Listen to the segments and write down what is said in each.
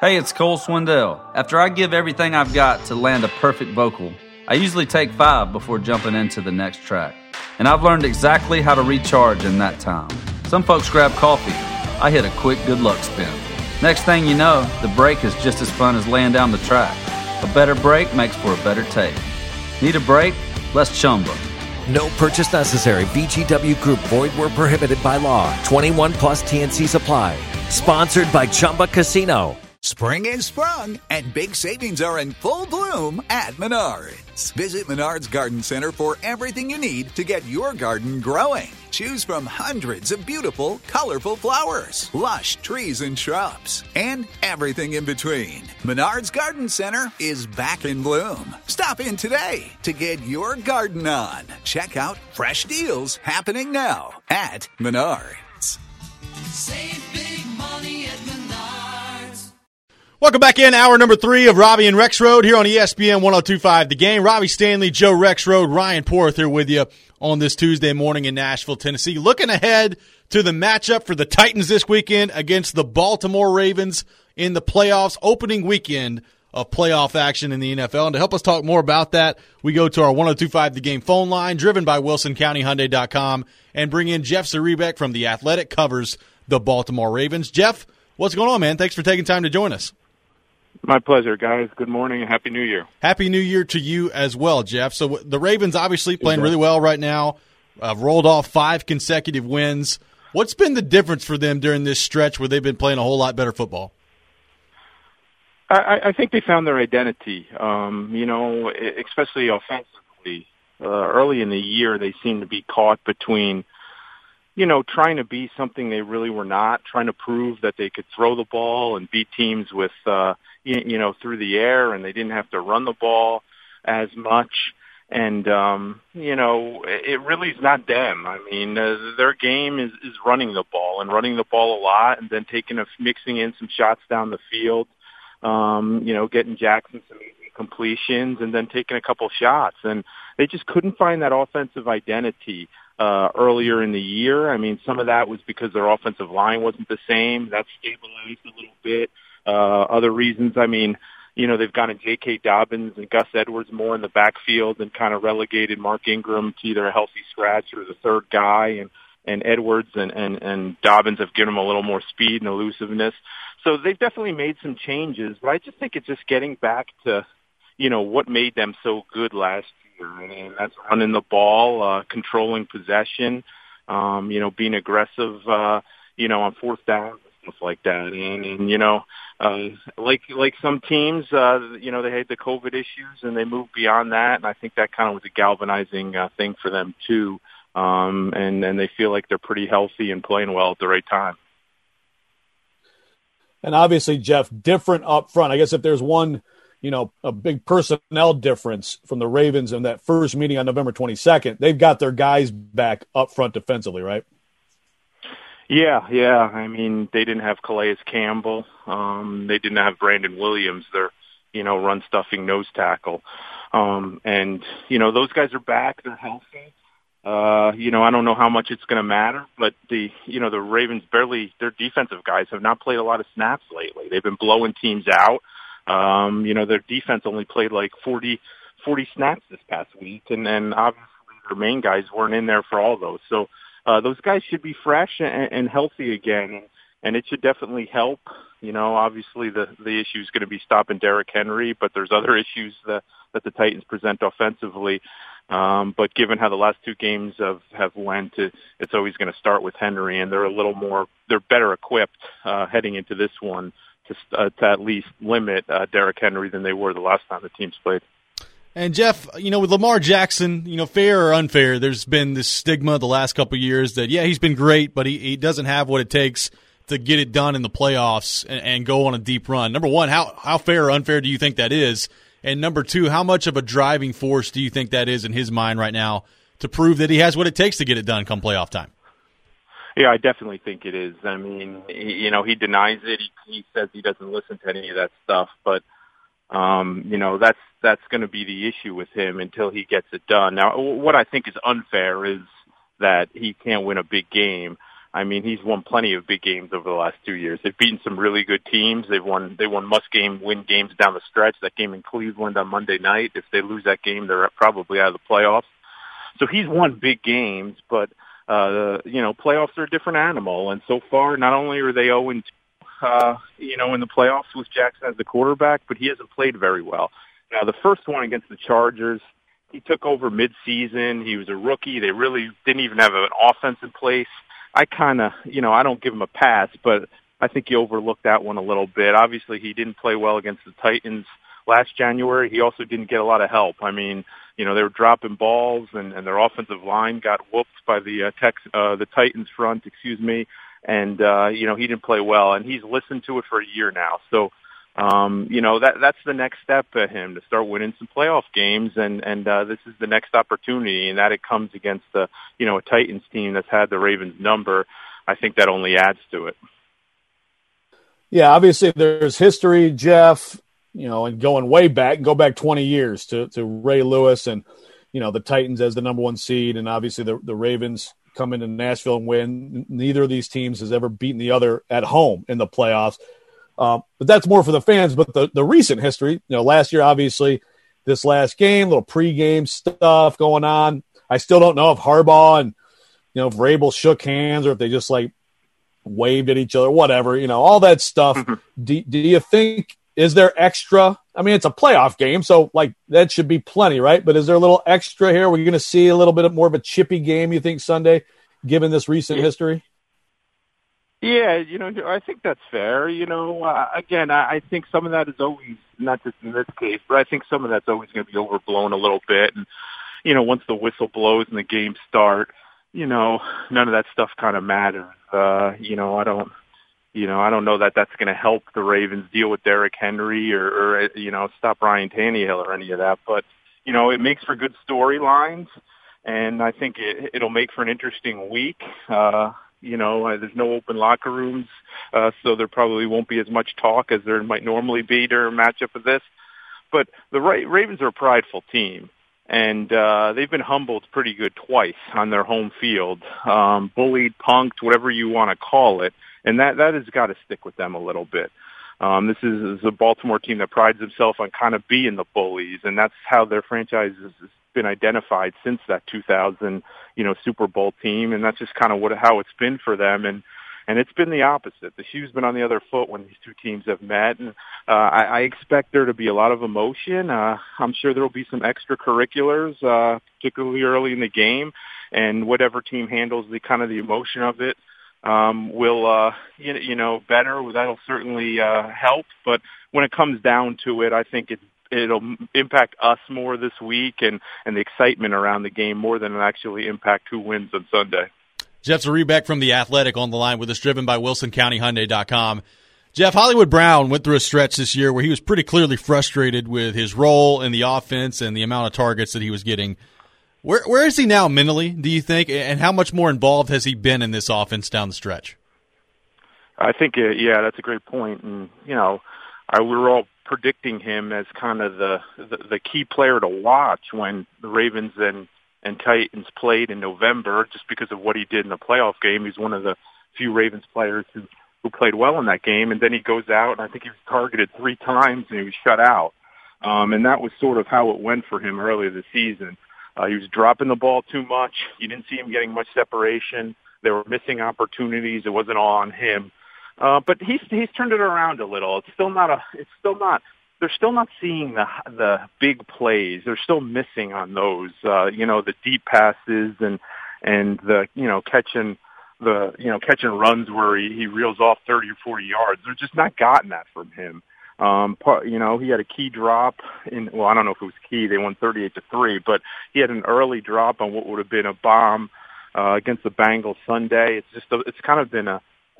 Hey, it's Cole Swindell. After I give everything I've got to land a perfect vocal, I usually take 5 before jumping into the next track. And I've learned exactly how to recharge in that time. Some folks grab coffee. I hit a quick good luck spin. Next thing you know, the break is just as fun as laying down the track. A better break makes for a better take. Need a break? Let's Chumba. No purchase necessary. VGW Group. Void where prohibited by law. 21 plus TNCs apply. Sponsored by Chumba Casino. Spring is sprung, and big savings are in full bloom at Menards. Visit Menards Garden Center for everything you need to get your garden growing. Choose from hundreds of beautiful, colorful flowers, lush trees and shrubs, and everything in between. Menards Garden Center is back in bloom. Stop in today to get your garden on. Check out fresh deals happening now at Menards. Save big money at Menards. Welcome back in, hour number 3 of Robbie and Rexroad here on ESPN 102.5 The Game. Robbie Stanley, Joe Rexroad, Ryan Porth here with you on this Tuesday morning in Nashville, Tennessee. Looking ahead to the matchup for the Titans this weekend against the Baltimore Ravens in the playoffs, opening weekend of playoff action in the NFL. And to help us talk more about that, we go to our 102.5 The Game phone line, driven by WilsonCountyHyundai.com, and bring in Jeff Zrebiec from The Athletic, covers the Baltimore Ravens. Jeff, what's going on, man? Thanks for taking time to join us. My pleasure, guys. Good morning and Happy New Year. Happy New Year to you as well, Jeff. So the Ravens obviously playing really well right now, rolled off 5 consecutive wins. What's been the difference for them during this stretch where they've been playing a whole lot better football? I think they found their identity, especially offensively. Early in the year, they seemed to be caught between trying to be something they really were not, trying to prove that they could throw the ball and beat teams with, through the air, and they didn't have to run the ball as much. And, it really is not them. I mean, their game is running the ball and running the ball a lot, and then mixing in some shots down the field, getting Jackson some easy completions and then taking a couple shots. And they just couldn't find that offensive identity earlier in the year. I mean, some of that was because their offensive line wasn't the same. That stabilized a little bit. Other reasons, they've gotten J.K. Dobbins and Gus Edwards more in the backfield and kind of relegated Mark Ingram to either a healthy scratch or the third guy. And Edwards and Dobbins have given them a little more speed and elusiveness. So they've definitely made some changes, but I just think it's just getting back to, what made them so good last year. And that's running the ball, controlling possession, being aggressive, on fourth down, stuff like that. And like some teams, they had the COVID issues and they moved beyond that. And I think that kind of was a galvanizing thing for them too. And they feel like they're pretty healthy and playing well at the right time. And obviously, Jeff, different up front. I guess if there's one, a big personnel difference from the Ravens in that first meeting on November 22nd, they've got their guys back up front defensively, right? Yeah. I mean, they didn't have Calais Campbell. They didn't have Brandon Williams, their, run-stuffing nose tackle. Those guys are back. They're healthy. I don't know how much it's going to matter, but the Ravens their defensive guys have not played a lot of snaps lately. They've been blowing teams out. Their defense only played like 40 snaps this past week, and obviously their main guys weren't in there for all those. So those guys should be fresh and healthy again, and it should definitely help. Obviously the issue is going to be stopping Derrick Henry, but there's other issues that the Titans present offensively. But given how the last 2 games have went, it's always going to start with Henry, and they're better equipped heading into this one to at least limit Derrick Henry than they were the last time the teams played. And Jeff, with Lamar Jackson, fair or unfair, there's been this stigma the last couple of years that, he's been great, but he doesn't have what it takes to get it done in the playoffs and go on a deep run. Number one, how fair or unfair do you think that is? And number 2, how much of a driving force do you think that is in his mind right now to prove that he has what it takes to get it done come playoff time? Yeah, I definitely think it is. I mean, he denies it. He says he doesn't listen to any of that stuff, but that's going to be the issue with him until he gets it done. Now, what I think is unfair is that he can't win a big game, I mean, he's won plenty of big games over the last 2 years. They've beaten some really good teams. They won must-win games down the stretch. That game in Cleveland on Monday night. If they lose that game, they're probably out of the playoffs. So he's won big games, but playoffs are a different animal. And so far, not only are they 0-2, in the playoffs with Jackson as the quarterback, but he hasn't played very well. Now, the first one against the Chargers, he took over mid-season. He was a rookie. They really didn't even have an offense in place. I don't give him a pass, but I think you overlooked that one a little bit. Obviously, he didn't play well against the Titans last January. He also didn't get a lot of help. I mean, they were dropping balls, and their offensive line got whooped by the Titans front, and he didn't play well. And he's listened to it for a year now. So, that's the next step for him, to start winning some playoff games, and this is the next opportunity, and that it comes against a Titans team that's had the Ravens number. I think that only adds to it. Yeah, obviously there's history, Jeff, and going way back, go back 20 years to Ray Lewis and, the Titans as the number one seed, and obviously the Ravens come into Nashville and win. Neither of these teams has ever beaten the other at home in the playoffs. But that's more for the fans. But the recent history, last year, obviously, this last game, little pregame stuff going on. I still don't know if Harbaugh and, if Vrabel shook hands or if they just waved at each other, whatever, all that stuff. Do you think, is there extra? I mean, it's a playoff game, so that should be plenty, right? But is there a little extra here? We're going to see a little bit more of a chippy game, you think, Sunday, given this recent history? Yeah, I think that's fair. Again, I think some of that is always, not just in this case, but I think some of that's always going to be overblown a little bit. And, once the whistle blows and the games start, none of that stuff kind of matters. I don't know that that's going to help the Ravens deal with Derrick Henry or stop Ryan Tannehill or any of that. But, it makes for good storylines, and I think it'll make for an interesting week. There's no open locker rooms, so there probably won't be as much talk as there might normally be during a matchup of this. But the Ravens are a prideful team, and they've been humbled pretty good twice on their home field, bullied, punked, whatever you want to call it, and that has got to stick with them a little bit. This is a Baltimore team that prides itself on kind of being the bullies, and that's how their franchise has been identified since that 2000, Super Bowl team, and that's just kind of how it's been for them, and it's been the opposite. The shoe's been on the other foot when these two teams have met, and I expect there to be a lot of emotion. I'm sure there will be some extracurriculars, particularly early in the game, and whatever team handles the emotion of it will better. That'll certainly help, but when it comes down to it, I think it'll impact us more this week and the excitement around the game more than it'll actually impact who wins on Sunday. Jeff Zrebiec from The Athletic on the line with us, driven by WilsonCountyHyundai.com. Jeff, Hollywood Brown went through a stretch this year where he was pretty clearly frustrated with his role in the offense and the amount of targets that he was getting. Where is he now mentally, do you think, and how much more involved has he been in this offense down the stretch? I think, that's a great point. And, we were all predicting him as kind of the key player to watch when the Ravens and Titans played in November, just because of what he did in the playoff game. He's one of the few Ravens players who played well in that game, and then he goes out, and I think he was targeted 3 times, and he was shut out. And that was sort of how it went for him earlier this season. He was dropping the ball too much. You didn't see him getting much separation. They were missing opportunities. It wasn't all on him. But he's turned it around a little. They're still not seeing the big plays. They're still missing on those, the deep passes and the, catching runs where he reels off 30 or 40 yards. They're just not gotten that from him. He had a key drop I don't know if it was key. They won 38-3, but he had an early drop on what would have been a bomb, against the Bengals Sunday. It's kind of been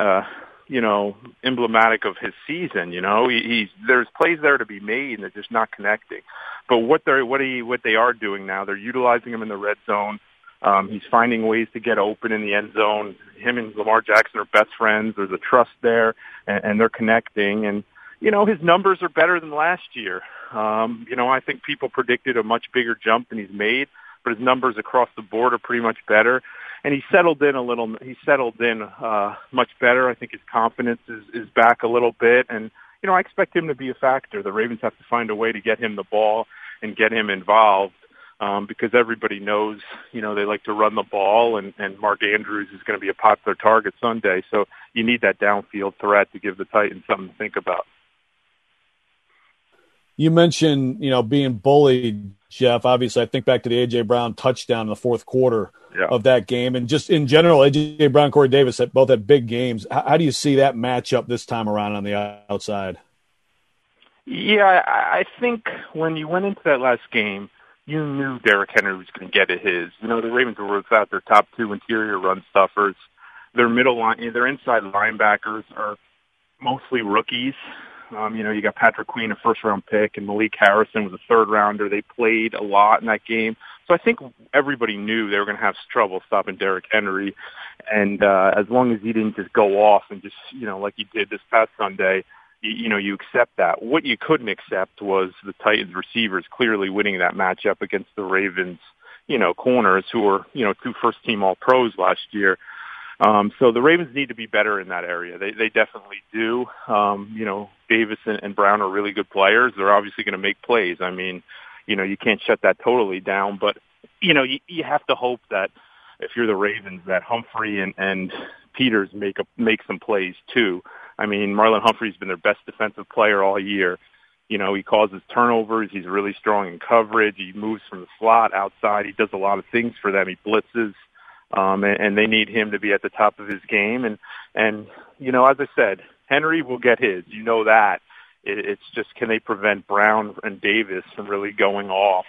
emblematic of his season. There's plays there to be made, and they're just not connecting. But what they are doing now, they're utilizing him in the red zone. He's finding ways to get open in the end zone. Him and Lamar Jackson are best friends. There's a trust there, and they're connecting. And his numbers are better than last year. I think people predicted a much bigger jump than he's made, but his numbers across the board are pretty much better. and he settled in a little. He settled in much better. I think his confidence is back a little bit, and I expect him to be a factor. The Ravens have to find a way to get him the ball and get him involved. Because everybody knows, they like to run the ball, and Mark Andrews is going to be a popular target Sunday. So you need that downfield threat to give the Titans something to think about. You mentioned, being bullied, Jeff. Obviously, I think back to the A.J. Brown touchdown in the fourth quarter of that game. And just in general, A.J. Brown, Corey Davis both had big games. How do you see that matchup this time around on the outside? Yeah, I think when you went into that last game, you knew Derrick Henry was going to get at his. The Ravens were without their top two interior run stuffers. Their their inside linebackers are mostly rookies. You got Patrick Queen, a first-round pick, and Malik Harrison was a third-rounder. They played a lot in that game. So I think everybody knew they were going to have trouble stopping Derrick Henry. And as long as he didn't just go off and just, like he did this past Sunday, you accept that. What you couldn't accept was the Titans receivers clearly winning that matchup against the Ravens, corners who were, 2 first-team All-Pros last year. So the Ravens need to be better in that area. They definitely do. Davis and Brown are really good players. They're obviously going to make plays. I mean, you can't shut that totally down, but, you have to hope that if you're the Ravens, that Humphrey and Peters make some plays too. I mean, Marlon Humphrey's been their best defensive player all year. He causes turnovers. He's really strong in coverage. He moves from the slot outside. He does a lot of things for them. He blitzes, and they need him to be at the top of his game. And as I said, Henry will get his. That. It's just, can they prevent Brown and Davis from really going off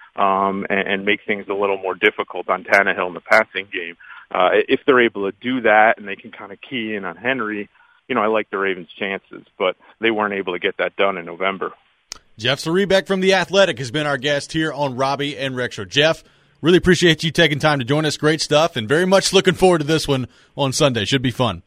and make things a little more difficult on Tannehill in the passing game? If they're able to do that and they can kind of key in on Henry, I like the Ravens' chances, but they weren't able to get that done in November. Jeff Zrebiec from The Athletic has been our guest here on Robbie and Rexroad. Jeff, really appreciate you taking time to join us. Great stuff, and very much looking forward to this one on Sunday. Should be fun.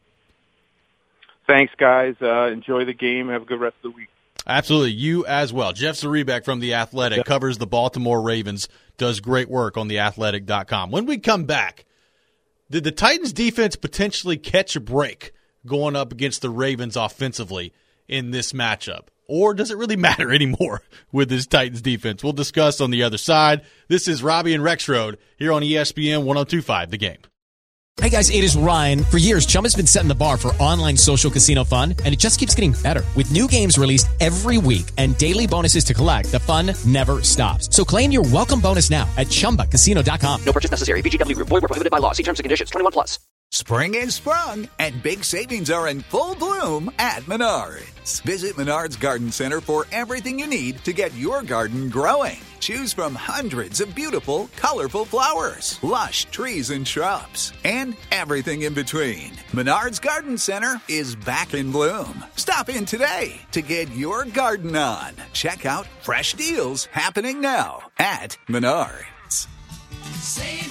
Thanks, guys. Enjoy the game. Have a good rest of the week. Absolutely. You as well. Jeff Zrebiec from The Athletic covers the Baltimore Ravens, does great work on theathletic.com. When we come back, did the Titans defense potentially catch a break going up against the Ravens offensively in this matchup? Or does it really matter anymore with this Titans defense? We'll discuss on the other side. This is Robbie and Rexroad here on ESPN 102.5 The Game. Hey guys, it is Ryan. For years, Chumba's been setting the bar for online social casino fun, and it just keeps getting better. With new games released every week and daily bonuses to collect, the fun never stops. So claim your welcome bonus now at ChumbaCasino.com. No purchase necessary. VGW Group. Void where prohibited by law. See terms and conditions. 21+. Spring is sprung, and big savings are in full bloom at Menards. Visit Menards Garden Center for everything you need to get your garden growing. Choose from hundreds of beautiful, colorful flowers, lush trees and shrubs, and everything in between. Menards Garden Center is back in bloom. Stop in today to get your garden on. Check out fresh deals happening now at Menards. Save